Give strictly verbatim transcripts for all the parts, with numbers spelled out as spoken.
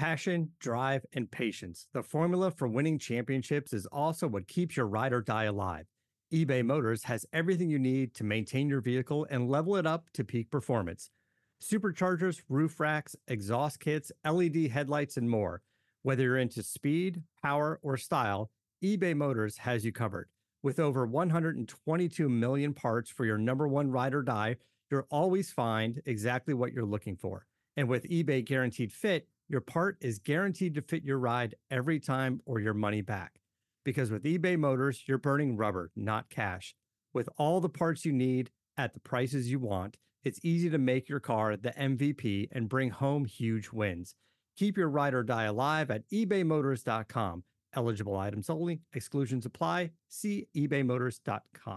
Passion, drive, and patience. The formula for winning championships is also what keeps your ride or die alive. eBay Motors has everything you need to maintain your vehicle and level it up to peak performance. Superchargers, roof racks, exhaust kits, L E D headlights, and more. Whether you're into speed, power, or style, eBay Motors has you covered. With over one hundred twenty-two million parts for your number one ride or die, you'll always find exactly what you're looking for. And with eBay Guaranteed Fit, your part is guaranteed to fit your ride every time or your money back. Because with eBay Motors, you're burning rubber, not cash. With all the parts you need at the prices you want, it's easy to make your car the M V P and bring home huge wins. Keep your ride or die alive at ebay motors dot com. Eligible items only. Exclusions apply. See ebay motors dot com.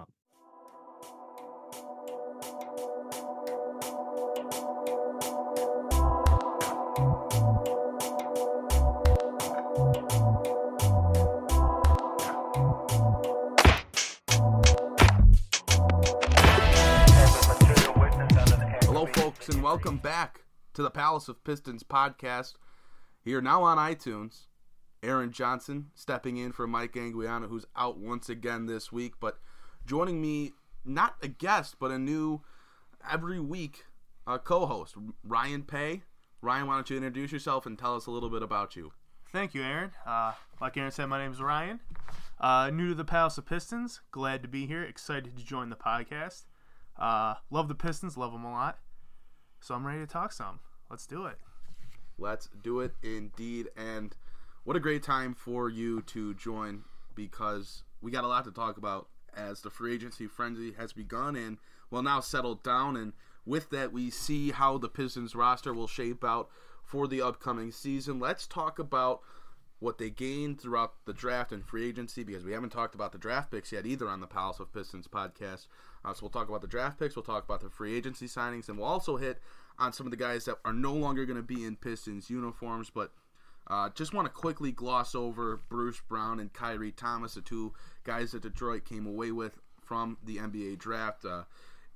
Hello, folks, and welcome back to the Palace of Pistons podcast. Here now on iTunes, Aaron Johnson stepping in for Mike Anguiano, who's out once again this week, but joining me, not a guest, but a new every week uh, co-host, Ryan Pay. Ryan, why don't you introduce yourself and tell us a little bit about you? Thank you, Aaron. Uh, like Aaron said, my name is Ryan. Uh, new to the Palace of Pistons. Glad to be here. Excited to join the podcast. Uh, love the Pistons. Love them a lot. So I'm ready to talk some. Let's do it. Let's do it indeed. And what a great time for you to join, because we got a lot to talk about as the free agency frenzy has begun and will now settle down. And with that, we see how the Pistons roster will shape out for the upcoming season. Let's talk about what they gained throughout the draft and free agency, because we haven't talked about the draft picks yet either on the Palace of Pistons podcast. Uh, so we'll talk about the draft picks, we'll talk about the free agency signings, and we'll also hit on some of the guys that are no longer going to be in Pistons uniforms. But uh, just want to quickly gloss over Bruce Brown and Kyrie Thomas, the two guys that Detroit came away with from the N B A draft. Uh,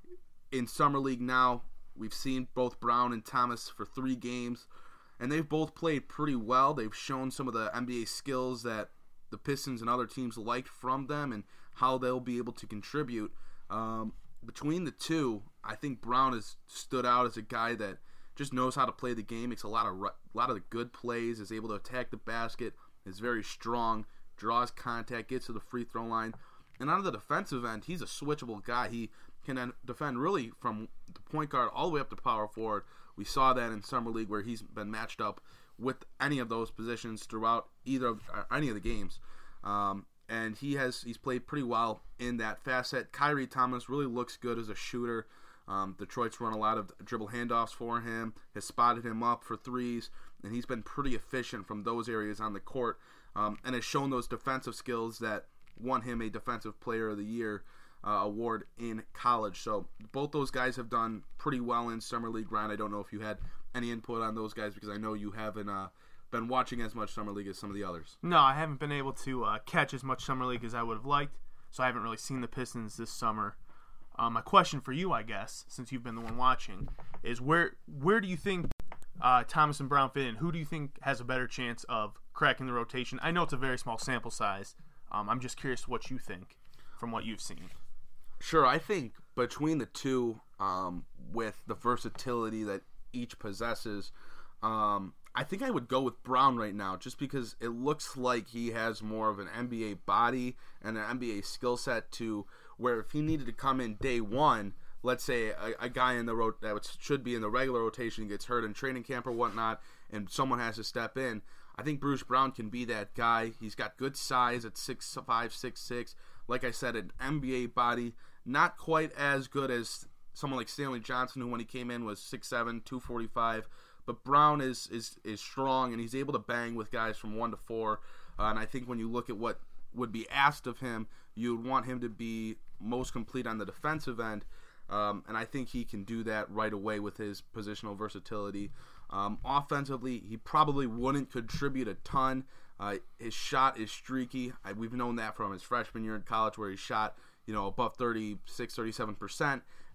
in Summer League now, we've seen both Brown and Thomas for three games. And they've both played pretty well. They've shown some of the N B A skills that the Pistons and other teams liked from them and how they'll be able to contribute. Um, between the two, I think Brown has stood out as a guy that just knows how to play the game, makes a lot of a lot of the good plays, is able to attack the basket, is very strong, draws contact, gets to the free throw line. And on the defensive end, he's a switchable guy. He can defend really from the point guard all the way up to power forward. We saw that in Summer League where he's been matched up with any of those positions throughout either of uh, any of the games. Um, and he has he's played pretty well in that facet. Kyrie Thomas really looks good as a shooter. Um, Detroit's run a lot of dribble handoffs for him, has spotted him up for threes, and he's been pretty efficient from those areas on the court, um, and has shown those defensive skills that won him a Defensive Player of the Year Uh, award in college. So both those guys have done pretty well in Summer League. Ryan, I don't know if you had any input on those guys, because I know you haven't uh, been watching as much Summer League as some of the others. No, I haven't been able to uh, catch as much Summer League as I would have liked, so I haven't really seen the Pistons this summer. Um, my question for you, I guess, since you've been the one watching, is where where do you think uh, Thomas and Brown fit in? Who do you think has a better chance of cracking the rotation? I know it's a very small sample size. Um, I'm just curious what you think from what you've seen. Sure, I think between the two, um, with the versatility that each possesses, um, I think I would go with Brown right now, just because it looks like he has more of an N B A body and an N B A skill set to where if he needed to come in day one, let's say a, a guy in the ro- that should be in the regular rotation gets hurt in training camp or whatnot, and someone has to step in, I think Bruce Brown can be that guy. He's got good size at six five, six six. Like I said, an N B A body. Not quite as good as someone like Stanley Johnson, who when he came in was six seven, two forty-five. But Brown is is is strong, and he's able to bang with guys from one to four. Uh, and I think when you look at what would be asked of him, you would want him to be most complete on the defensive end. Um, and I think he can do that right away with his positional versatility. Um, offensively, he probably wouldn't contribute a ton. Uh, his shot is streaky. I, we've known that from his freshman year in college, where he shot, you know, above thirty-six, thirty-seven percent.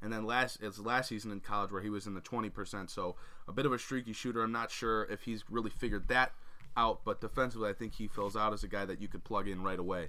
and then last it's last season in college where he was in the twenty percent. So a bit of a streaky shooter. I'm not sure if he's really figured that out, but defensively I think he fills out as a guy that you could plug in right away.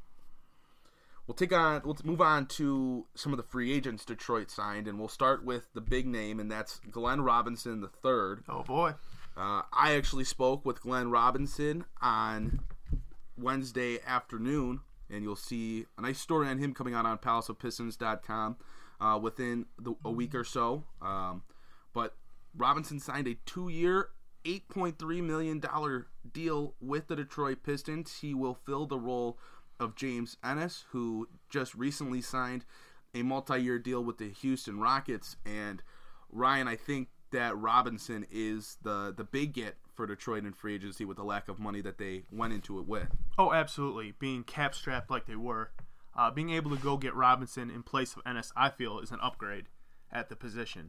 We'll take on. Let's move on to some of the free agents Detroit signed, and we'll start with the big name, and that's Glenn Robinson the third. Oh boy! Uh, I actually spoke with Glenn Robinson on Wednesday afternoon, and you'll see a nice story on him coming out on palace of pistons dot com uh, within the, a week or so. Um, but Robinson signed a two-year, eight point three million dollars deal with the Detroit Pistons. He will fill the role of James Ennis, who just recently signed a multi-year deal with the Houston Rockets. And Ryan, I think that Robinson is the, the big get for Detroit in free agency with the lack of money that they went into it with. Oh, absolutely. Being cap-strapped like they were, uh, being able to go get Robinson in place of Ennis, I feel, is an upgrade at the position.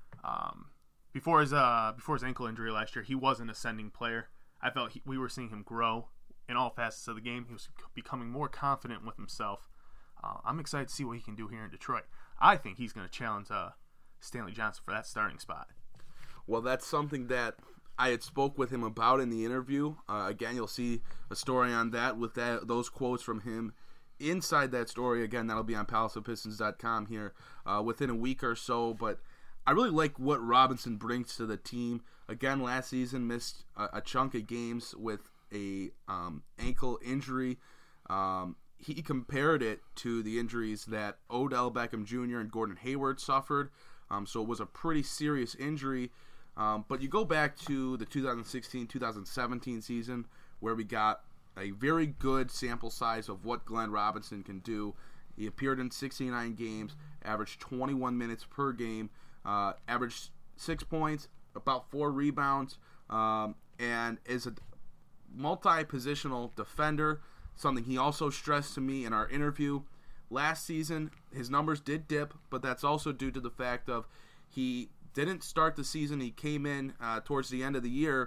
Um, before his uh, before his ankle injury last year, he was an ascending player. I felt he, we were seeing him grow in all facets of the game. He was becoming more confident with himself. Uh, I'm excited to see what he can do here in Detroit. I think he's going to challenge uh, Stanley Johnson for that starting spot. Well, that's something that I had spoke with him about in the interview. Uh, again, you'll see a story on that with that those quotes from him inside that story. Again, that'll be on palace of pistons dot com here uh, within a week or so. But I really like what Robinson brings to the team. Again, last season missed a, a chunk of games with a um, ankle injury. Um, he compared it to the injuries that Odell Beckham Junior and Gordon Hayward suffered. Um, so it was a pretty serious injury. Um, but you go back to the two thousand sixteen two thousand seventeen season where we got a very good sample size of what Glenn Robinson can do. He appeared in sixty-nine games, averaged twenty-one minutes per game, uh, averaged six points, about four rebounds, um, and is a multi-positional defender, something he also stressed to me in our interview. Last season, his numbers did dip, but that's also due to the fact of he didn't start the season. He came in uh, towards the end of the year,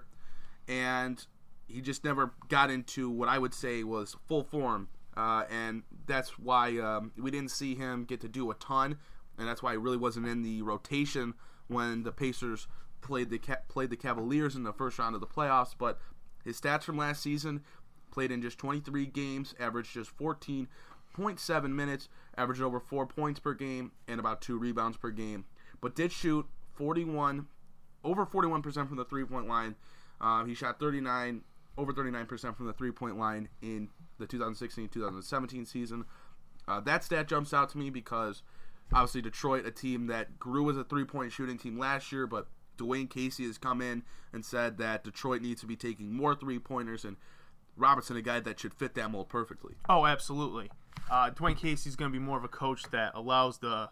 and he just never got into what I would say was full form, uh, and that's why um, we didn't see him get to do a ton, and that's why he really wasn't in the rotation when the Pacers played the played the Cavaliers in the first round of the playoffs. But his stats from last season: played in just twenty-three games, averaged just fourteen point seven minutes, averaged over four points per game, and about two rebounds per game. But did shoot forty-one, over forty-one percent from the three-point line. Uh, he shot thirty-nine, over thirty-nine percent from the three-point line in the two thousand sixteen two thousand seventeen season. Uh, that stat jumps out to me because obviously Detroit, a team that grew as a three-point shooting team last year, but Dwayne Casey has come in and said that Detroit needs to be taking more three-pointers, and Robinson, a guy that should fit that mold perfectly. Oh, absolutely. Uh, Dwayne Casey's going to be more of a coach that allows the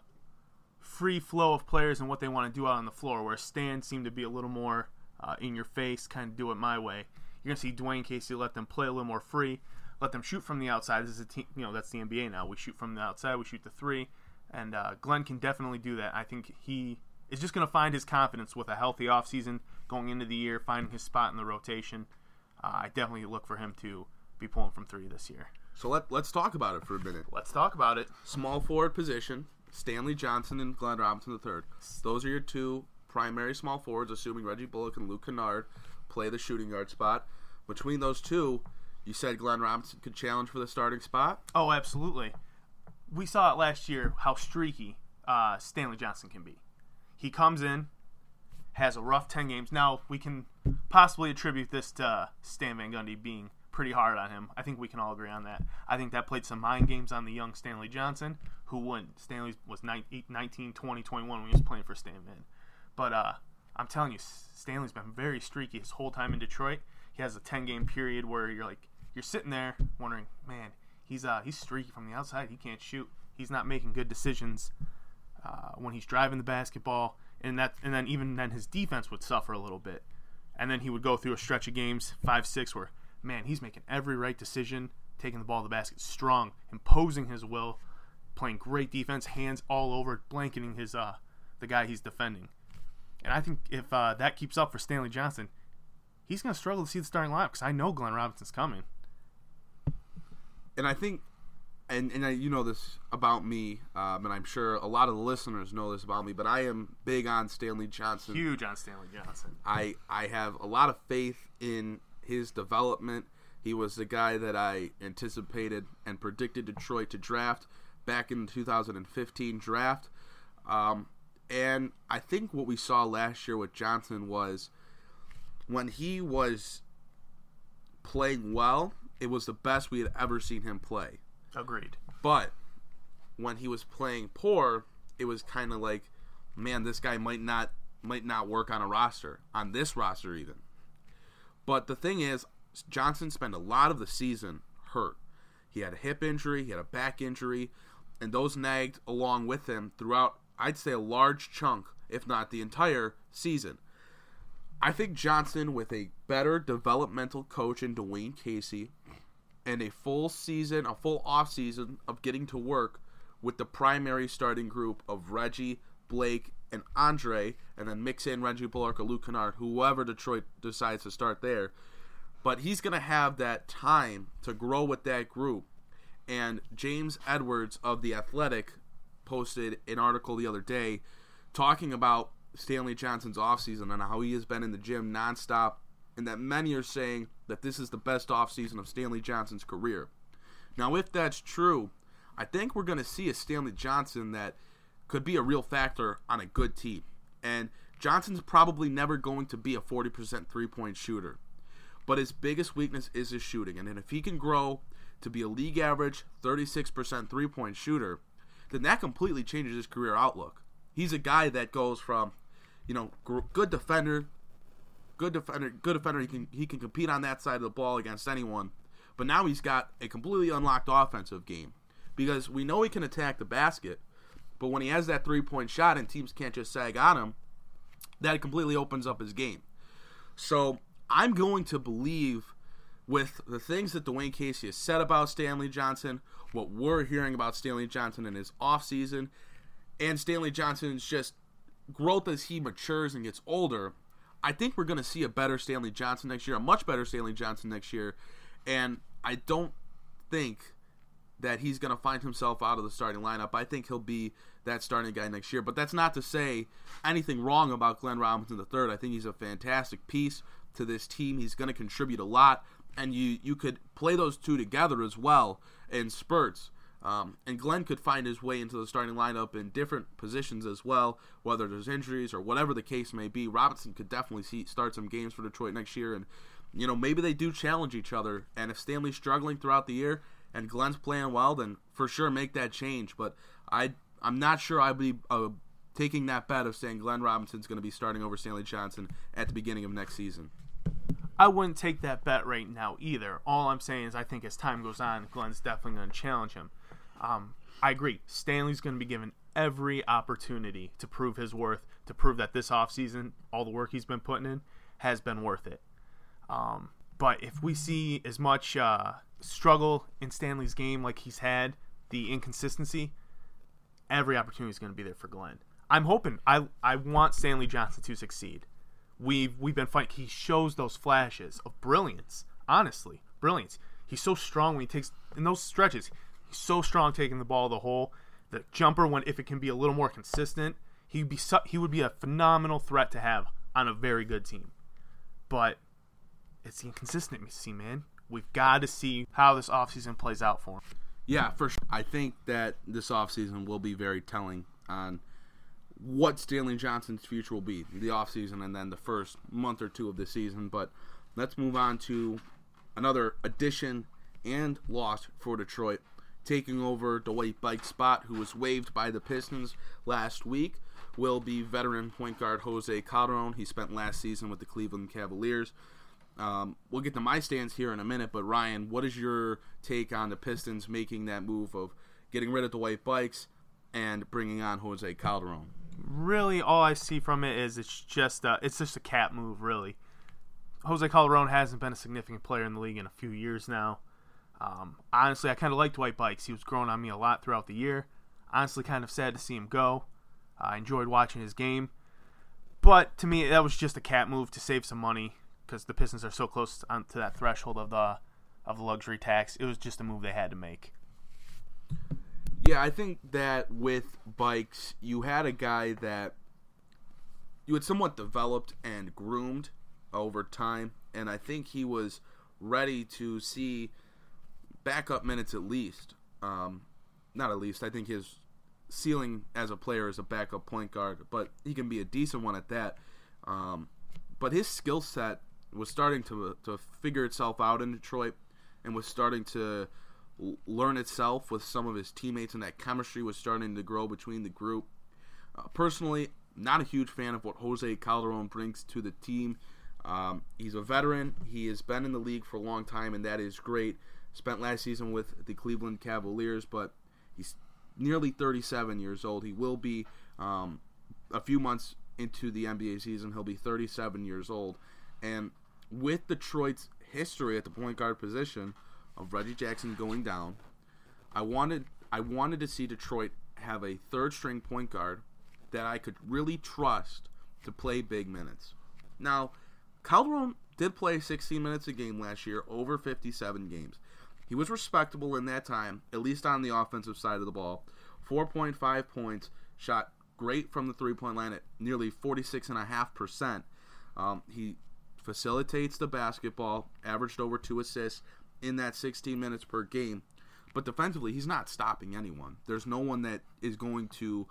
free flow of players and what they want to do out on the floor, where Stan seemed to be a little more uh, in your face, kind of do it my way. You're going to see Dwayne Casey let them play a little more free, let them shoot from the outside. This is a team, you know, that's the N B A now. We shoot from the outside, we shoot the three, and uh, Glenn can definitely do that. I think he is just going to find his confidence with a healthy offseason going into the year, finding his spot in the rotation. Uh, I definitely look for him to be pulling from three this year. So let, let's talk about it for a minute. Let's talk about it. Small forward position, Stanley Johnson and Glenn Robinson the third. Those are your two primary small forwards, assuming Reggie Bullock and Luke Kennard play the shooting guard spot. Between those two, you said Glenn Robinson could challenge for the starting spot? Oh, absolutely. We saw it last year how streaky uh, Stanley Johnson can be. He comes in, has a rough ten games. Now, we can possibly attribute this to uh, Stan Van Gundy being pretty hard on him. I think we can all agree on that. I think that played some mind games on the young Stanley Johnson, who wouldn't. Stanley was nineteen, twenty, twenty-one when he was playing for Stan Van. But uh, I'm telling you, Stanley's been very streaky his whole time in Detroit. He has a ten-game period where you're like, you're sitting there wondering, man, he's uh, he's streaky from the outside. He can't shoot. He's not making good decisions uh, when he's driving the basketball. And that, and then even then his defense would suffer a little bit. And then he would go through a stretch of games, five, six, where, man, he's making every right decision, taking the ball to the basket, strong, imposing his will, playing great defense, hands all over, blanketing his uh the guy he's defending. And I think if uh, that keeps up for Stanley Johnson, he's going to struggle to see the starting lineup because I know Glenn Robinson's coming. And I think and and I, you know this about me, um, and I'm sure a lot of the listeners know this about me, but I am big on Stanley Johnson. Huge on Stanley Johnson. I I have a lot of faith in his development. He was the guy that I anticipated and predicted Detroit to draft back in the two thousand fifteen draft. Um, and I think what we saw last year with Johnson was when he was playing well, it was the best we had ever seen him play. Agreed. But when he was playing poor, it was kind of like, man, this guy might not might not work on a roster, on this roster even. But the thing is, Johnson spent a lot of the season hurt. He had a hip injury, he had a back injury, and those nagged along with him throughout, I'd say, a large chunk, if not the entire season. I think Johnson, with a better developmental coach in Dwayne Casey, and a full season, a full offseason of getting to work with the primary starting group of Reggie, Blake, and Andre, and then mix in Reggie Bullock or Luke Kennard, whoever Detroit decides to start there. But he's going to have that time to grow with that group. And James Edwards of The Athletic posted an article the other day talking about Stanley Johnson's offseason and how he has been in the gym nonstop, and that many are saying that this is the best offseason of Stanley Johnson's career. Now, if that's true, I think we're going to see a Stanley Johnson that could be a real factor on a good team. And Johnson's probably never going to be a forty percent three-point shooter. But his biggest weakness is his shooting. And if he can grow to be a league average thirty-six percent three-point shooter, then that completely changes his career outlook. He's a guy that goes from, you know, good defender, good defender, good defender. He can he can compete on that side of the ball against anyone. But now he's got a completely unlocked offensive game because we know he can attack the basket. But when he has that three-point shot and teams can't just sag on him, that completely opens up his game. So I'm going to believe with the things that Dwayne Casey has said about Stanley Johnson, what we're hearing about Stanley Johnson in his offseason, and Stanley Johnson's just growth as he matures and gets older, I think we're going to see a better Stanley Johnson next year, a much better Stanley Johnson next year, and I don't think that he's going to find himself out of the starting lineup. I think he'll be that starting guy next year, but that's not to say anything wrong about Glenn Robinson the third. I think he's a fantastic piece to this team. He's going to contribute a lot, and you, you could play those two together as well in spurts. Um, and Glenn could find his way into the starting lineup in different positions as well, whether there's injuries or whatever the case may be. Robinson could definitely see, start some games for Detroit next year, and you know maybe they do challenge each other. And if Stanley's struggling throughout the year and Glenn's playing well, then for sure make that change. But I I'm not sure I'd be uh, taking that bet of saying Glenn Robinson's going to be starting over Stanley Johnson at the beginning of next season. I wouldn't take that bet right now either. All I'm saying is I think as time goes on, Glenn's definitely going to challenge him. Um, I agree. Stanley's going to be given every opportunity to prove his worth, to prove that this offseason, all the work he's been putting in, has been worth it. Um, but if we see as much uh, struggle in Stanley's game like he's had, the inconsistency, every opportunity is going to be there for Glenn. I'm hoping. I I want Stanley Johnson to succeed. We've we've been fighting. He shows those flashes of brilliance. Honestly, brilliance. He's so strong when he takes in those stretches. He's so strong taking the ball to the hole. The jumper, when if it can be a little more consistent, he'd be su- he would be a phenomenal threat to have on a very good team. But it's the inconsistency, man. We've got to see how this offseason plays out for him. Yeah, for sure. I think that this offseason will be very telling on what Stanley Johnson's future will be, the offseason and then the first month or two of the season. But let's move on to another addition and loss for Detroit. Taking over Dwight Bike's spot, who was waived by the Pistons last week, will be veteran point guard Jose Calderon. He spent last season with the Cleveland Cavaliers. Um, we'll get to my stance here in a minute, but Ryan, what is your take on the Pistons making that move of getting rid of Dwight Bikes and bringing on Jose Calderon? Really, all I see from it is it's just uh, it's just a cap move, really. Jose Calderon hasn't been a significant player in the league in a few years now. Um, honestly, I kind of liked Dwight Bikes. He was growing on me a lot throughout the year. Honestly, kind of sad to see him go. I enjoyed watching his game. But to me, that was just a cap move to save some money because the Pistons are so close to that threshold of the of the luxury tax. It was just a move they had to make. Yeah, I think that with Bikes, you had a guy that you had somewhat developed and groomed over time, and I think he was ready to see backup minutes at least. Um, not at least. I think his ceiling as a player is a backup point guard, but he can be a decent one at that. Um, but his skill set was starting to to figure itself out in Detroit, and was starting to learn itself with some of his teammates, and that chemistry was starting to grow between the group. Uh, personally, not a huge fan of what Jose Calderon brings to the team. Um, he's a veteran. He has been in the league for a long time, and that is great. Spent last season with the Cleveland Cavaliers, but he's nearly thirty-seven years old. He will be um, a few months into the N B A season. He'll be thirty-seven years old. And with Detroit's history at the point guard position of Reggie Jackson going down, I wanted I wanted to see Detroit have a third-string point guard that I could really trust to play big minutes. Now, Calderon did play sixteen minutes a game last year, over fifty-seven games. He was respectable in that time, at least on the offensive side of the ball. four point five points, shot great from the three-point line at nearly forty-six point five percent. Um, he facilitates the basketball, averaged over two assists in that sixteen minutes per game. But defensively, he's not stopping anyone. There's no one that is going to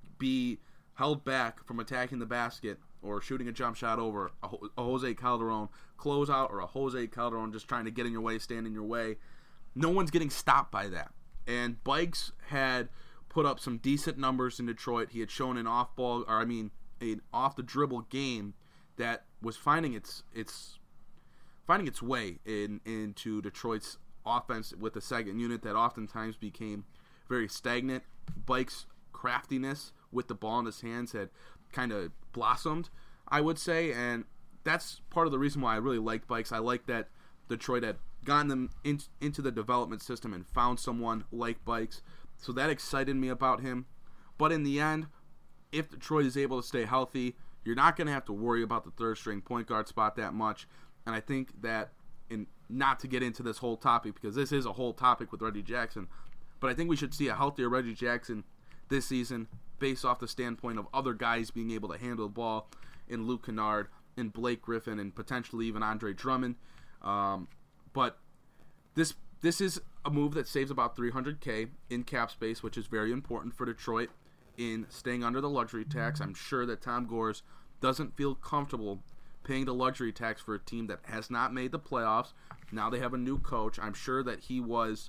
be held back from attacking the basket or shooting a jump shot over a, a Jose Calderon closeout or a Jose Calderon just trying to get in your way, stand in your way. No one's getting stopped by that. And Bikes had put up some decent numbers in Detroit. He had shown an off-ball, or I mean, an off-the-dribble game that was finding its its finding its way in into Detroit's offense with the second unit that oftentimes became very stagnant. Bikes' craftiness with the ball in his hands had kind of blossomed, I would say, and that's part of the reason why I really liked Bikes. I like that Detroit had gotten them in, into the development system and found someone like Bikes, so that excited me about him. But in the end, if Detroit is able to stay healthy, you're not going to have to worry about the third-string point guard spot that much, and I think that, in not to get into this whole topic, because this is a whole topic with Reggie Jackson, but I think we should see a healthier Reggie Jackson this season based off the standpoint of other guys being able to handle the ball in Luke Kennard and Blake Griffin and potentially even Andre Drummond. Um, but this this is a move that saves about three hundred K in cap space, which is very important for Detroit in staying under the luxury tax. I'm sure that Tom Gores doesn't feel comfortable paying the luxury tax for a team that has not made the playoffs. Now they have a new coach. I'm sure that he was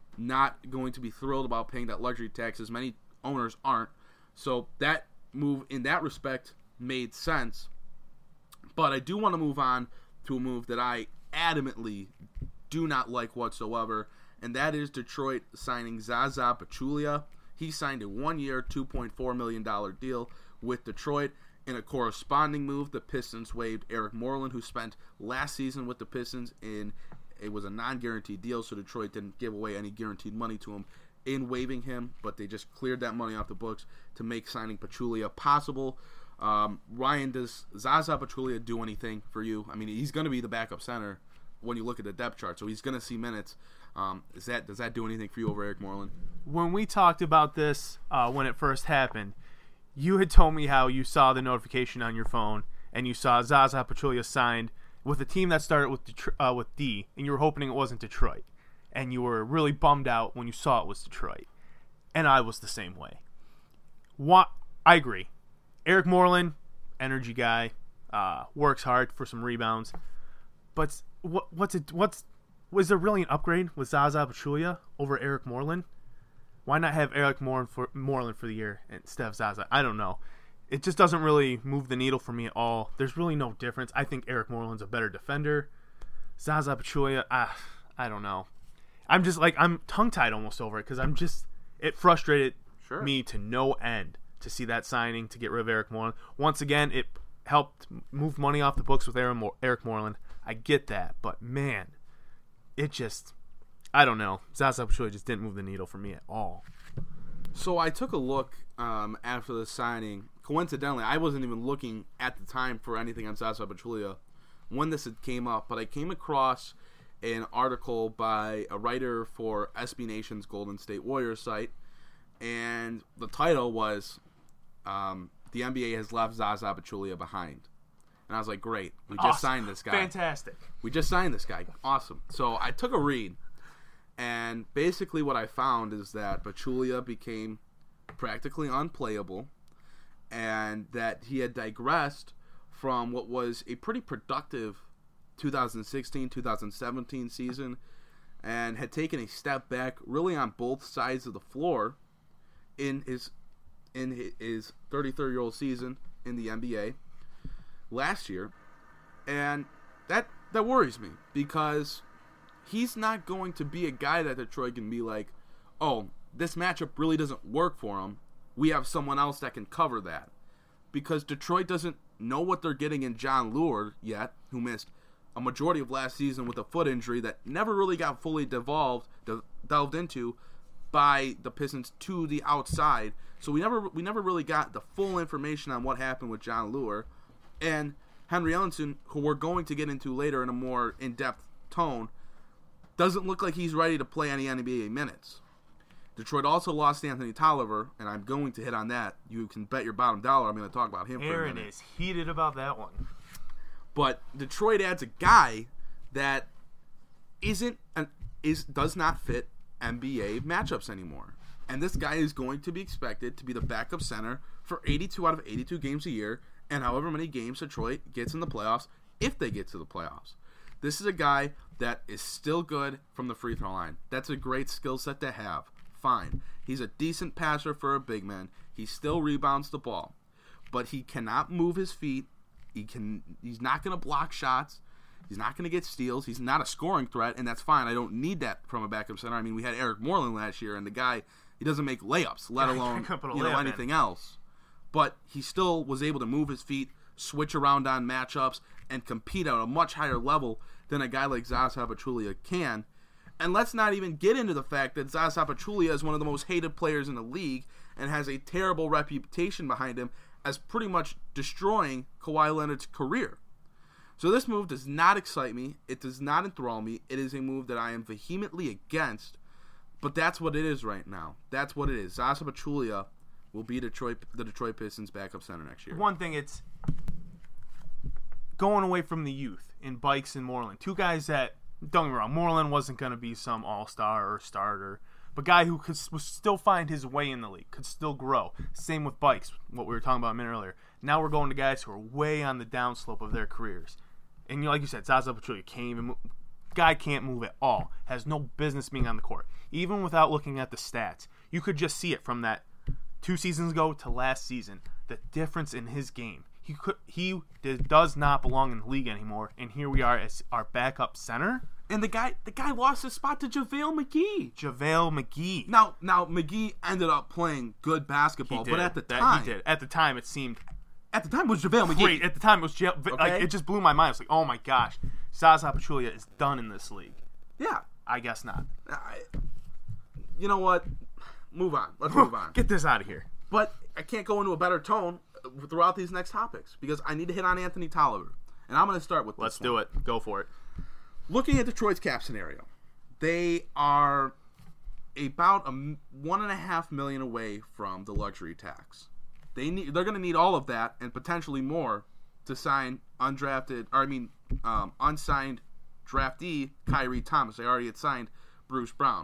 not going to be thrilled about paying that luxury tax, as many owners aren't. So that move, in that respect, made sense. But I do want to move on to a move that I adamantly do not like whatsoever, and that is Detroit signing Zaza Pachulia. He signed a one-year, two point four million dollars deal with Detroit. In a corresponding move, the Pistons waived Eric Moreland, who spent last season with the Pistons in it was a non-guaranteed deal, so Detroit didn't give away any guaranteed money to him in waiving him, but they just cleared that money off the books to make signing Pachulia possible. Um, Ryan, does Zaza Pachulia do anything for you? I mean, he's going to be the backup center when you look at the depth chart, so he's going to see minutes. Um, is that does that do anything for you over Eric Moreland? When we talked about this uh, when it first happened, you had told me how you saw the notification on your phone and you saw Zaza Pachulia signed with a team that started with Detro- uh, with D, and you were hoping it wasn't Detroit. And you were really bummed out when you saw it was Detroit. And I was the same way. What, I agree. Eric Moreland, energy guy, uh, works hard for some rebounds. But what, what's it? What's was there really an upgrade with Zaza Pachulia over Eric Moreland? Why not have Eric Moreland for, Moreland for the year instead of Zaza? I don't know. It just doesn't really move the needle for me at all. There's really no difference. I think Eric Moreland's a better defender. Zaza Pachulia, ah, I don't know. I'm just like, I'm tongue-tied almost over it because I'm just, it frustrated Sure. me to no end to see that signing to get rid of Eric Moreland. Once again, it helped move money off the books with Eric Moreland. I get that, but man, it just, I don't know. Zaza Pachulia just didn't move the needle for me at all. So I took a look um, after the signing. Coincidentally, I wasn't even looking at the time for anything on Zaza Pachulia when this had came up, but I came across an article by a writer for S B Nation's Golden State Warriors site, and the title was um, the N B A has left Zaza Pachulia behind. And I was like, great, we just Awesome. signed this guy. Fantastic. We just signed this guy. Awesome. So I took a read, and basically what I found is that Pachulia became practically unplayable, and that he had digressed from what was a pretty productive two thousand sixteen two thousand seventeen season, and had taken a step back really on both sides of the floor in his in his thirty-three-year-old season in the N B A last year. And that that worries me, because he's not going to be a guy that Detroit can be like, oh, this matchup really doesn't work for him. We have someone else that can cover that. Because Detroit doesn't know what they're getting in John Lure yet, who missed a majority of last season with a foot injury that never really got fully devolved, de- delved into by the Pistons to the outside. So we never we never really got the full information on what happened with John Lure. And Henry Ellenson, who we're going to get into later in a more in-depth tone, doesn't look like he's ready to play any N B A minutes. Detroit also lost Anthony Tolliver, and I'm going to hit on that. You can bet your bottom dollar I'm going to talk about him for a Aaron minute. is heated about that one. But Detroit adds a guy that isn't an, is does not fit N B A matchups anymore. And this guy is going to be expected to be the backup center for eighty-two out of eighty-two games a year, and however many games Detroit gets in the playoffs, if they get to the playoffs. This is a guy that is still good from the free throw line. That's a great skill set to have. Fine. He's a decent passer for a big man. He still rebounds the ball. But he cannot move his feet. He can. He's not going to block shots. He's not going to get steals. He's not a scoring threat, and that's fine. I don't need that from a backup center. I mean, we had Eric Moreland last year, and the guy, he doesn't make layups, let alone you know anything else. But he still was able to move his feet, switch around on matchups, and compete at a much higher level than a guy like Zaza Pachulia can. And let's not even get into the fact that Zaza Pachulia is one of the most hated players in the league and has a terrible reputation behind him as pretty much destroying Kawhi Leonard's career. So this move does not excite me. It does not enthrall me. It is a move that I am vehemently against. But that's what it is right now. That's what it is. Zaza Pachulia will be Detroit, the Detroit Pistons' backup center next year. One thing, it's going away from the youth in Bikes and Moreland. Two guys that, don't get me wrong, Moreland wasn't going to be some all-star or starter, but guy who could would still find his way in the league, could still grow. Same with Bikes, what we were talking about a minute earlier. Now we're going to guys who are way on the downslope of their careers. And you know, like you said, Zaza Pachulia can't even move. Guy can't move at all. Has no business being on the court. Even without looking at the stats, you could just see it from that two seasons ago to last season. The difference in his game. He could, he does not belong in the league anymore, and here we are as our backup center. And the guy, the guy lost his spot to JaVale McGee. JaVale McGee. Now, now McGee ended up playing good basketball, He but did. at the That- time, he did. At the time, it seemed at the time it was JaVale McGee. great. At the time, it was Ja- Okay. like it just blew my mind. It's like, oh my gosh, Zaza Pachulia is done in this league. Yeah. I guess not. I, you know what? Move on. Let's move on. Get this out of here. But I can't go into a better tone throughout these next topics because I need to hit on Anthony Tolliver. And I'm going to start with this Let's one. do it. Go for it. Looking at Detroit's cap scenario, they are about a m- one and a half million away from the luxury tax. They need, they're going to need all of that and potentially more to sign undrafted, or I mean, um, unsigned draftee Kyrie Thomas. They already had signed Bruce Brown,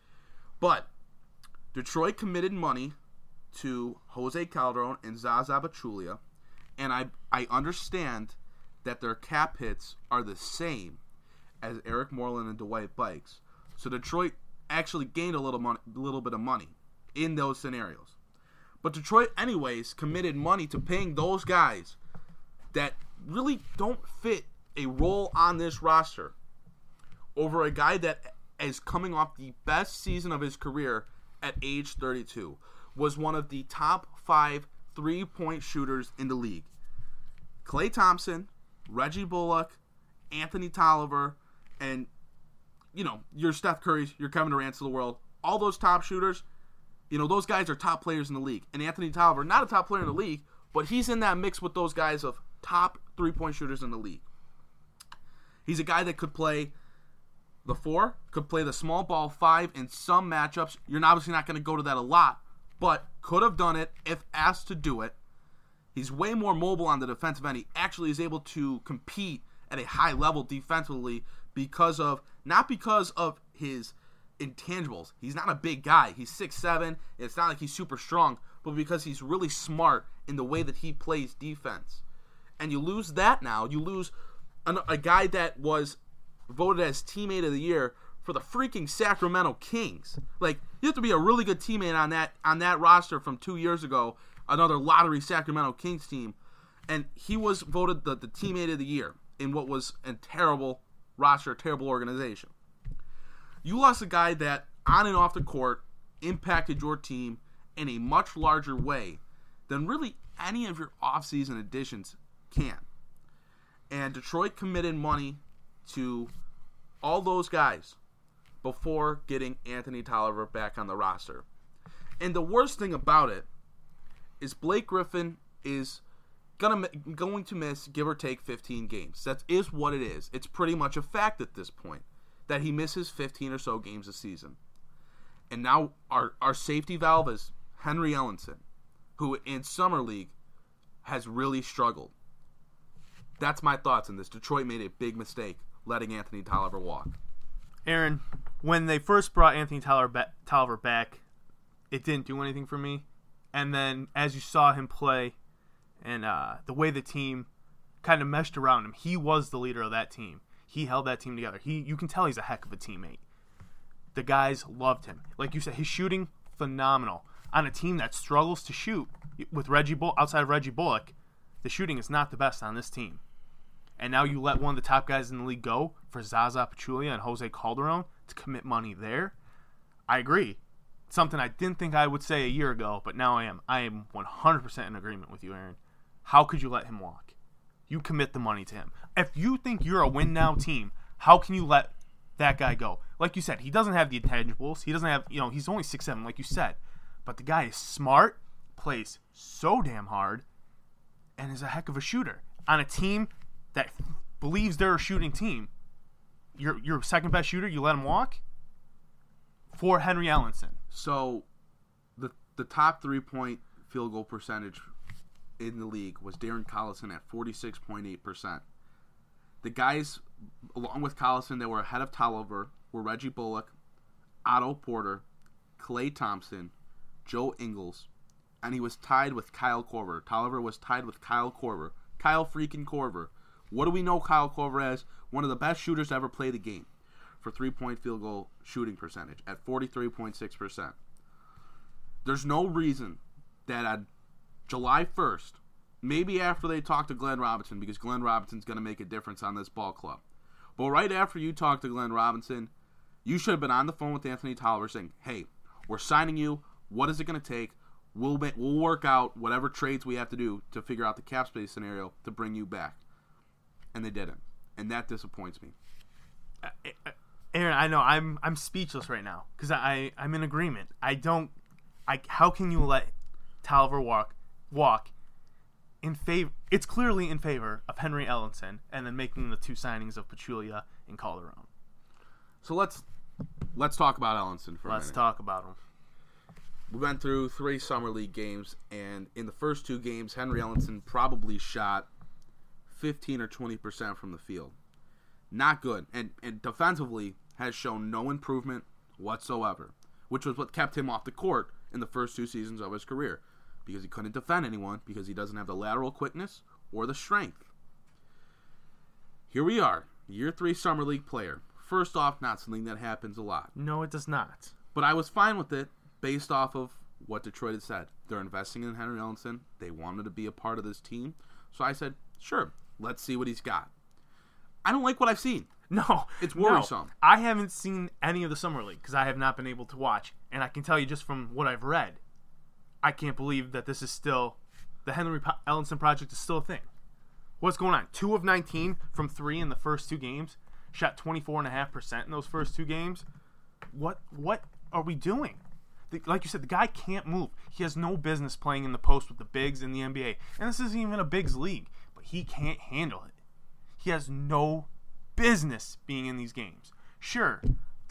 but Detroit committed money to Jose Calderon and Zaza Pachulia, and I I understand that their cap hits are the same as Eric Moreland and Dwight Bikes. So Detroit actually gained a little money, a little bit of money in those scenarios. But Detroit anyways committed money to paying those guys that really don't fit a role on this roster over a guy that is coming off the best season of his career at age thirty-two. Was one of the top five three-point shooters in the league. Klay Thompson, Reggie Bullock, Anthony Tolliver, and, you know, your Steph Curry's, your Kevin Durant's of the world, all those top shooters, you know, those guys are top players in the league. And Anthony Tolliver, not a top player in the league, but he's in that mix with those guys of top three-point shooters in the league. He's a guy that could play the four, could play the small ball five in some matchups. You're obviously not going to go to that a lot, but could have done it if asked to do it. He's way more mobile on the defensive end. He actually is able to compete at a high level defensively because of, not because of his intangibles. He's not a big guy. He's six seven. It's not like he's super strong, but because he's really smart in the way that he plays defense. And you lose that now. You lose a, a guy that was voted as teammate of the year for the freaking Sacramento Kings. Like, you have to be a really good teammate on that on that roster from two years ago, another lottery Sacramento Kings team. And he was voted the, the teammate of the year in what was a terrible roster, a terrible organization. You lost a guy that, on and off the court, impacted your team in a much larger way than really any of your offseason additions can. And Detroit committed money to all those guys before getting Anthony Tolliver back on the roster. And the worst thing about it is Blake Griffin is gonna going to miss, give or take, fifteen games. That is what it is. It's pretty much a fact at this point that he misses fifteen or so games a season. And now our, our safety valve is Henry Ellenson, who in Summer League has really struggled. That's my thoughts on this. Detroit made a big mistake letting Anthony Tolliver walk. Aaron, when they first brought Anthony Tolliver back, Tolliver back, it didn't do anything for me. And then as you saw him play and uh, the way the team kind of meshed around him, he was the leader of that team. He held that team together. He, you can tell he's a heck of a teammate. The guys loved him. Like you said, his shooting, phenomenal. On a team that struggles to shoot with Reggie Bull, outside of Reggie Bullock, the shooting is not the best on this team. And now you let one of the top guys in the league go for Zaza Pachulia and Jose Calderon to commit money there. I agree. Something I didn't think I would say a year ago, but now I am. I am one hundred percent in agreement with you, Aaron. How could you let him walk? You commit the money to him. If you think you're a win-now team, how can you let that guy go? Like you said, he doesn't have the intangibles. He doesn't have, you know, he's only six seven, like you said. But the guy is smart, plays so damn hard, and is a heck of a shooter. On a team that believes they're a shooting team, your your second best shooter, you let him walk? For Henry Ellenson. So, the the top three-point field goal percentage in the league was Darren Collison at forty-six point eight percent. The guys, along with Collison, that were ahead of Tolliver were Reggie Bullock, Otto Porter, Klay Thompson, Joe Ingles, and he was tied with Kyle Korver. Tolliver was tied with Kyle Korver. Kyle freaking Korver. What do we know Kyle Korver as? One of the best shooters to ever play the game for three-point field goal shooting percentage at forty-three point six percent. There's no reason that on July first, maybe after they talk to Glenn Robinson, because Glenn Robinson's going to make a difference on this ball club, but right after you talk to Glenn Robinson, you should have been on the phone with Anthony Tolliver saying, hey, we're signing you. What is it going to take? We'll, make, we'll work out whatever trades we have to do to figure out the cap space scenario to bring you back. And they didn't. And that disappoints me. Aaron, I know I'm I'm speechless right now because I I'm in agreement. I don't. I how can you let Tolliver walk walk in favor? It's clearly in favor of Henry Ellenson, and then making the two signings of Pachulia and Calderon. So let's let's talk about Ellenson for a Let's minute. talk about him. We went through three Summer League games, and in the first two games, Henry Ellenson probably shot fifteen or twenty percent from the field. Not good. And, and defensively has shown no improvement whatsoever, which was what kept him off the court in the first two seasons of his career, because he couldn't defend anyone because he doesn't have the lateral quickness or the strength. Here we are, year three Summer League player. First off, not something that happens a lot. No, it does not. But I was fine with it based off of what Detroit had said. They're investing in Henry Ellenson. They wanted to be a part of this team. So I said, sure, let's see what he's got. I don't like what I've seen. No. It's worrisome. No, I haven't seen any of the Summer League because I have not been able to watch. And I can tell you just from what I've read, I can't believe that this is still, the Henry Ellenson project is still a thing. What's going on? two of nineteen from three in the first two games. Shot twenty-four point five percent in those first two games. What What are we doing? The, like you said, the guy can't move. He has no business playing in the post with the bigs in the N B A. And this isn't even a bigs league. But he can't handle it. He has no business being in these games. Sure,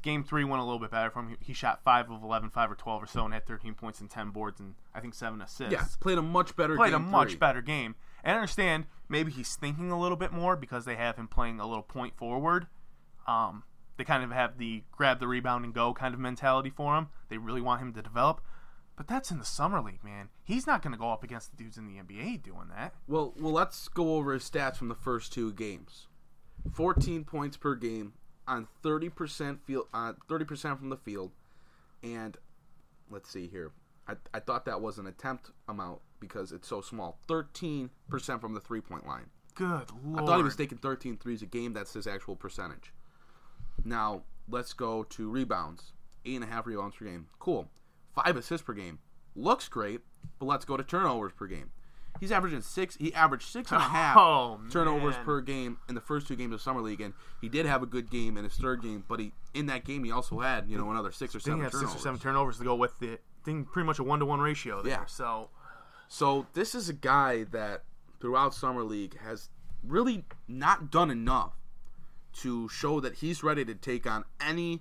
game three went a little bit better for him. He, he shot five of eleven, five or twelve or so, and had thirteen points and ten boards and I think seven assists. Yeah, played a much better played game a much three. better game. And I understand maybe he's thinking a little bit more because they have him playing a little point forward. Um, they kind of have the grab the rebound and go kind of mentality for him. They really want him to develop. But that's in the summer league, man. He's not going to go up against the dudes in the N B A doing that. Well, well, let's go over his stats from the first two games. fourteen points per game on thirty percent field, uh, thirty percent from the field, and let's see here. I I thought that was an attempt amount because it's so small. thirteen percent from the three-point line. Good Lord. I thought he was taking thirteen threes a game. That's his actual percentage. Now, let's go to rebounds. Eight and a half rebounds per game. Cool. Five assists per game. Looks great, but let's go to turnovers per game. He's averaging six. He averaged six and a half Oh, turnovers man. per game in the first two games of summer league, and he did have a good game in his third game. But he in that game he also had you know another six or I think seven he had turnovers. six or seven turnovers to go with the thing, pretty much a one to one ratio there. Yeah. So So this is a guy that throughout summer league has really not done enough to show that he's ready to take on any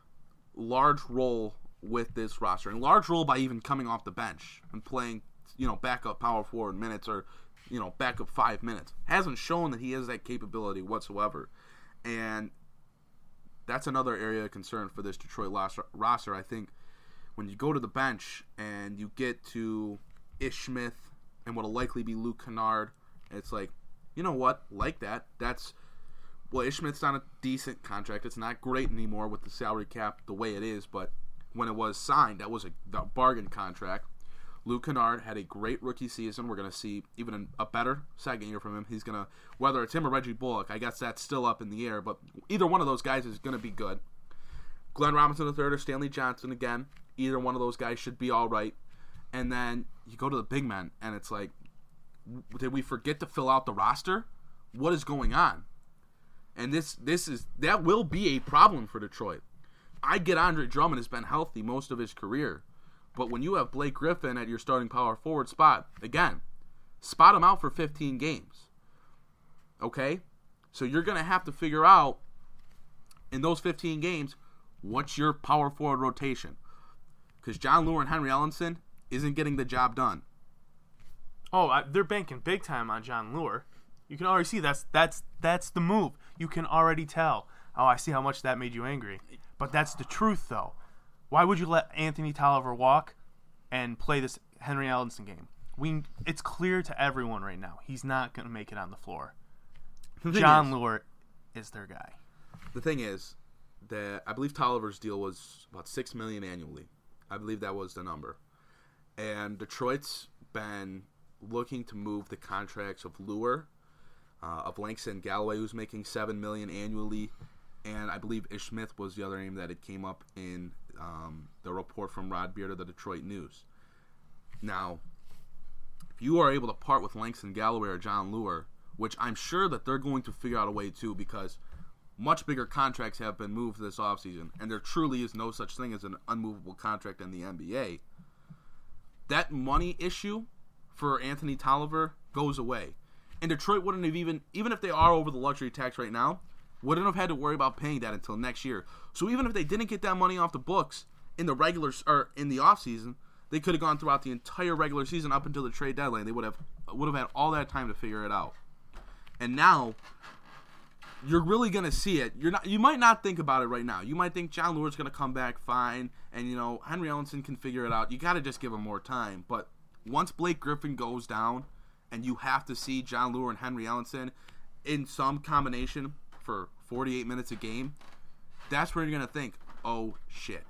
large role with this roster, and large role by even coming off the bench and playing, you know, backup power forward minutes or, you know, backup five minutes. Hasn't shown that he has that capability whatsoever, and that's another area of concern for this Detroit roster. I think when you go to the bench and you get to Ish Smith and what'll likely be Luke Kennard, it's like, you know what, like that, that's, well, Ish Smith's on a decent contract. It's not great anymore with the salary cap the way it is, but when it was signed, that was a, a bargain contract. Luke Kennard had a great rookie season. We're going to see even a better second year from him. He's going to, whether it's him or Reggie Bullock, I guess that's still up in the air, but either one of those guys is going to be good. Glenn Robinson the third or Stanley Johnson again, either one of those guys should be all right. And then you go to the big men, and it's like, did we forget to fill out the roster? What is going on? And this this is that will be a problem for Detroit. I get Andre Drummond has been healthy most of his career, but when you have Blake Griffin at your starting power forward spot, again, spot him out for fifteen games. Okay? So you're going to have to figure out in those fifteen games, what's your power forward rotation? Because John Lure and Henry Ellenson isn't getting the job done. Oh, I, they're banking big time on John Lure. You can already see that's that's that's the move. You can already tell. Oh, I see how much that made you angry. But that's the truth, though. Why would you let Anthony Tolliver walk and play this Henry Ellenson game? We it's clear to everyone right now he's not going to make it on the floor. The thing John is- Lure is their guy. The thing is that I believe Tolliver's deal was about six million dollars annually. I believe that was the number. And Detroit's been looking to move the contracts of Lure, uh, of Langston Galloway, who's making seven million dollars annually, and I believe Ish Smith was the other name that had came up in um, the report from Rod Beard of the Detroit News. Now, if you are able to part with Langston Galloway or John Lure, which I'm sure that they're going to figure out a way to, because much bigger contracts have been moved this offseason, and there truly is no such thing as an unmovable contract in the N B A. That money issue for Anthony Tolliver goes away. And Detroit wouldn't have even, even if they are over the luxury tax right now, wouldn't have had to worry about paying that until next year. So even if they didn't get that money off the books in the regular or in the offseason, they could have gone throughout the entire regular season up until the trade deadline. They would have would have had all that time to figure it out. And now you're really going to see it. You're not you might not think about it right now. You might think John Lure's going to come back fine and you know Henry Ellenson can figure it out. You got to just give him more time. But once Blake Griffin goes down and you have to see John Lure and Henry Ellenson in some combination for forty-eight minutes a game, that's where you're going to think, oh, shit.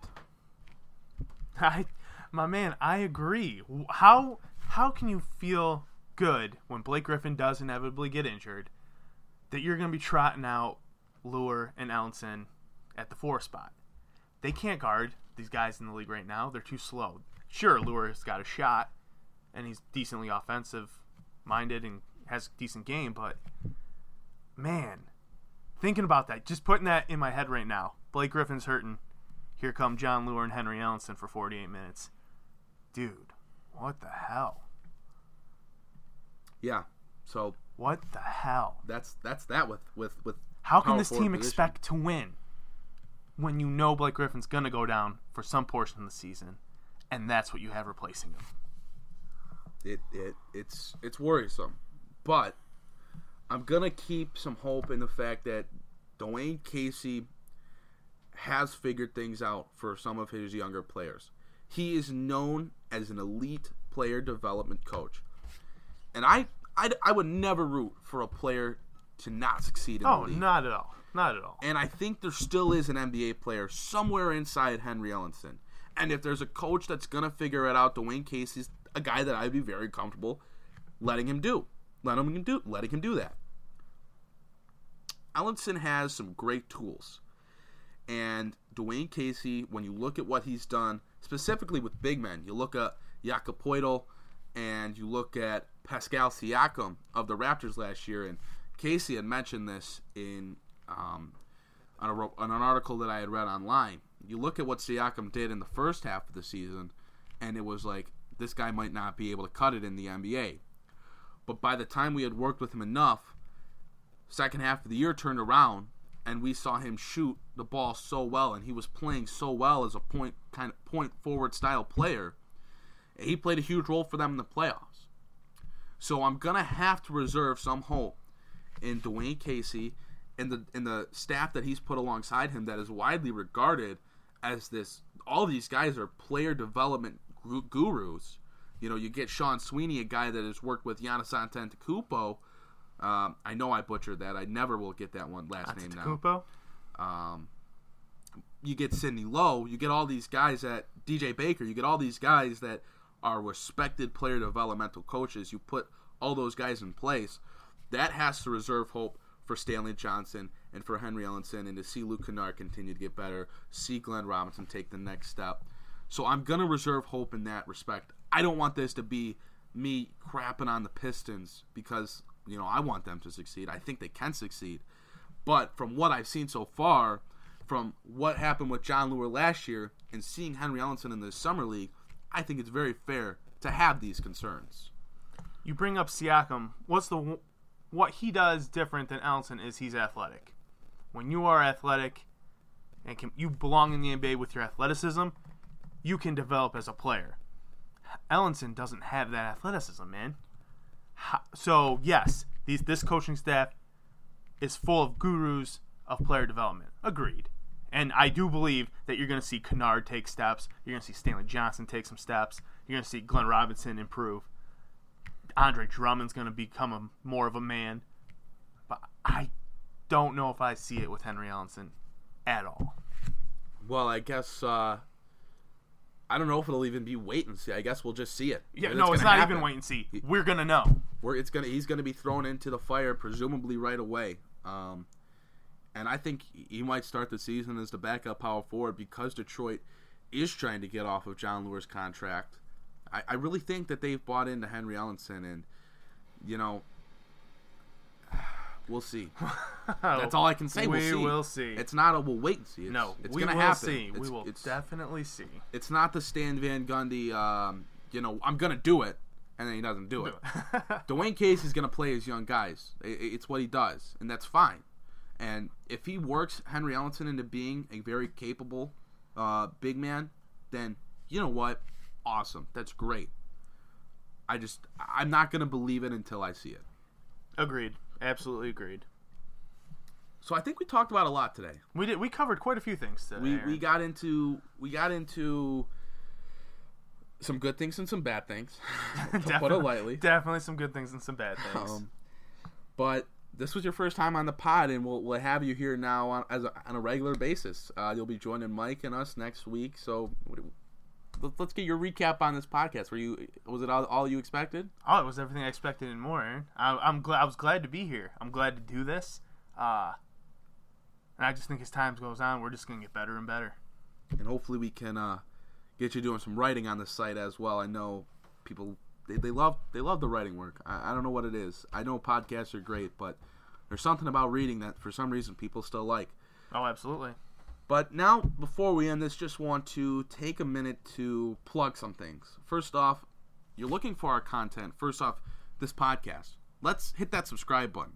I, my man, I agree. How how can you feel good when Blake Griffin does inevitably get injured that you're going to be trotting out Lure and Ellenson at the four spot? They can't guard these guys in the league right now. They're too slow. Sure, Lure's got a shot, and he's decently offensive-minded and has a decent game, but, man, thinking about that, just putting that in my head right now. Blake Griffin's hurting. Here come John Lure and Henry Ellenson for forty-eight minutes. Dude, what the hell? Yeah. So What the hell? that's that's that with with with How can power this forward team position. expect to win? when you know Blake Griffin's going to go down for some portion of the season, and that's what you have replacing him. It it it's it's worrisome, but I'm gonna keep some hope in the fact that Dwayne Casey has figured things out for some of his younger players. He is known as an elite player development coach, and I I, I would never root for a player to not succeed in oh, the league. not at all, not at all. And I think there still is an N B A player somewhere inside Henry Ellenson. And if there's a coach that's gonna figure it out, Dwayne Casey's a guy that I'd be very comfortable letting him do. Let him do letting him do that. Ellenson has some great tools. And Dwayne Casey, when you look at what he's done, specifically with big men, you look at Jakob Poeltl and you look at Pascal Siakam of the Raptors last year, and Casey had mentioned this in um, on, a, on an article that I had read online. You look at what Siakam did in the first half of the season, and it was like, this guy might not be able to cut it in the N B A. But by the time we had worked with him enough, second half of the year turned around, and we saw him shoot the ball so well, and he was playing so well as a point kind of point forward style player. He played a huge role for them in the playoffs. So I'm gonna have to reserve some hope in Dwayne Casey and the in the staff that he's put alongside him that is widely regarded as this. All these guys are player development gurus. You know, you get Sean Sweeney, a guy that has worked with Giannis Antetokounmpo. Um, I know I butchered that. I never will get that one last name now. Um, you get Sidney Lowe. You get all these guys at D J Baker. You get all these guys that are respected player developmental coaches. You put all those guys in place. That has to reserve hope for Stanley Johnson and for Henry Ellenson, and to see Luke Kennard continue to get better, see Glenn Robinson take the next step. So I'm going to reserve hope in that respect. I don't want this to be me crapping on the Pistons because, you know, I want them to succeed. I think they can succeed. But from what I've seen so far, from what happened with John Lure last year and seeing Henry Ellenson in the Summer League, I think it's very fair to have these concerns. You bring up Siakam. What's the what he does different than Ellenson is he's athletic. When you are athletic and can, you belong in the N B A with your athleticism, you can develop as a player. Ellenson doesn't have that athleticism, man. So, yes, these, this coaching staff is full of gurus of player development. Agreed. And I do believe that you're going to see Kennard take steps. You're going to see Stanley Johnson take some steps. You're going to see Glenn Robinson improve. Andre Drummond's going to become a, more of a man. But I don't know if I see it with Henry Ellenson at all. Well, I guess... Uh... I don't know if it'll even be wait and see. I guess we'll just see it. Yeah, it's no, it's not happen. even wait and see. We're gonna know. We're it's gonna he's gonna be thrown into the fire presumably right away. Um, and I think he might start the season as the backup power forward because Detroit is trying to get off of John Lure's contract. I, I really think that they've bought into Henry Ellenson, and you know, we'll see. That's all I can say. We we'll see. will see. It's not a we'll wait and see. It's, no, it's we gonna will happen. see. It's, we will it's, definitely see. It's not the Stan Van Gundy, um, you know, I'm going to do it, and then he doesn't do, do it. it. Dwayne Casey's going to play his young guys. It's what he does, and that's fine. And if he works Henry Ellenson into being a very capable uh, big man, then you know what? Awesome. That's great. I just, I'm not going to believe it until I see it. Agreed. Absolutely agreed. So I think we talked about a lot today. We did. We covered quite a few things today. We Aaron. we got into we got into some good things and some bad things. To put it lightly. Definitely some good things and some bad things. Um, but this was your first time on the pod, and we'll we'll have you here now on as a, on a regular basis. Uh, you'll be joining Mike and us next week. So let's get your recap on this podcast. Were you was it all, all you expected? Oh, it was everything I expected and more, Aaron. I, I'm glad. I was glad to be here. I'm glad to do this. Uh, and I just think as time goes on, we're just going to get better and better. And hopefully we can uh, get you doing some writing on the site as well. I know people they, they love they love the writing work. I, I don't know what it is. I know podcasts are great, but there's something about reading that for some reason people still like. Oh, absolutely. But now, before we end this, just want to take a minute to plug some things. First off, you're looking for our content. First off, this podcast. Let's hit that subscribe button.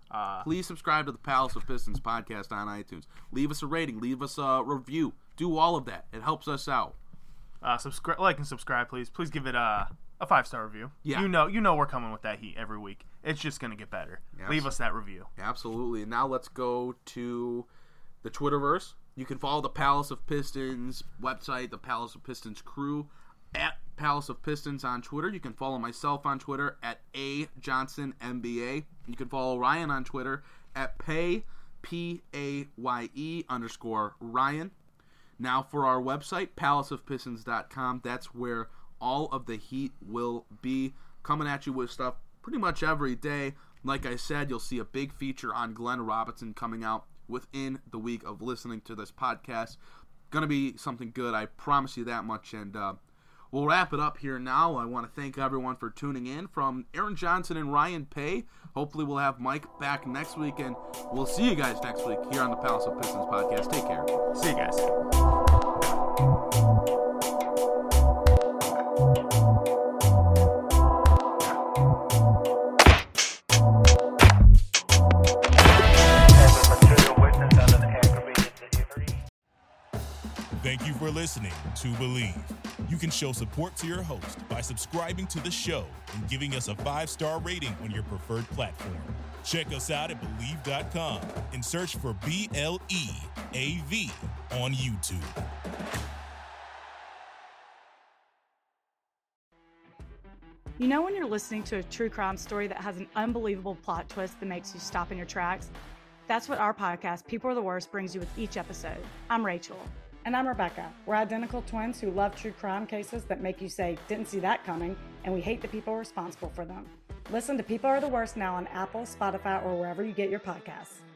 Uh, Please subscribe to the Palace of Pistons podcast on iTunes. Leave us a rating. Leave us a review. Do all of that. It helps us out. uh, subscribe, like and subscribe, please. Please give it a a five star review. Yeah. You know, you know we're coming with that heat every week. It's just gonna get better. Yes. Leave us that review. Absolutely. Now let's go to the Twitterverse. You can follow the Palace of Pistons website, the Palace of Pistons crew, at Palace of Pistons on Twitter. You can follow myself on Twitter at A Johnson M B A. You can follow Ryan on Twitter at Pay P A Y E underscore Ryan. Now for our website, palace of pistons dot com. That's where all of the heat will be, coming at you with stuff pretty much every day. Like I said, you'll see a big feature on Glenn Robinson coming out within the week of listening to this podcast. Gonna be something good, I promise you that much. And uh, we'll wrap it up here now. I want to thank everyone for tuning in. From Aaron Johnson and Ryan Pay, hopefully we'll have Mike back next week, and we'll see you guys next week here on the Palace of Pistons podcast. Take care. See you guys. Thank you for listening to Believe. You can show support to your host by subscribing to the show and giving us a five-star rating on your preferred platform. Check us out at Believe dot com and search for B L E A V on YouTube. You know when you're listening to a true crime story that has an unbelievable plot twist that makes you stop in your tracks? That's what our podcast, People Are the Worst, brings you with each episode. I'm Rachel. And I'm Rebecca. We're identical twins who love true crime cases that make you say, didn't see that coming, and we hate the people responsible for them. Listen to People Are the Worst now on Apple, Spotify, or wherever you get your podcasts.